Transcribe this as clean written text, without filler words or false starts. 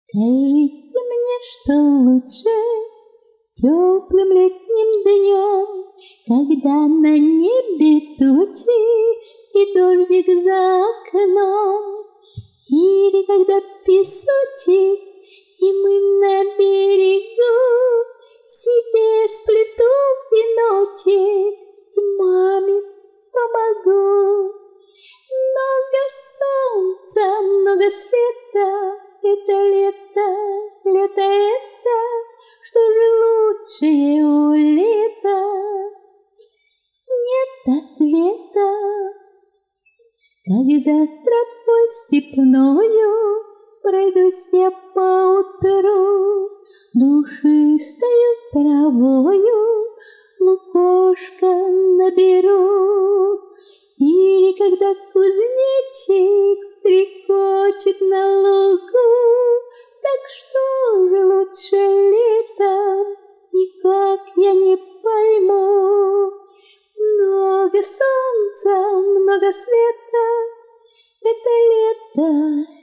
Скажите мне, что лучше теплым летним днем, когда на небе тучи и дождик за окном, или когда песочек, и мы на берегу себе сплету веночек и маме помогу. Много солнца, много света, это лето, лето это, что же лучшее у лета? Нет ответа. Когда тропой степною пройдусь я поутру, душистою травою лукошко наберу. Или когда кузнечик стрекочет на лугу, так что же лучше летом, никак я не пойму. Много солнца, много света, это лето.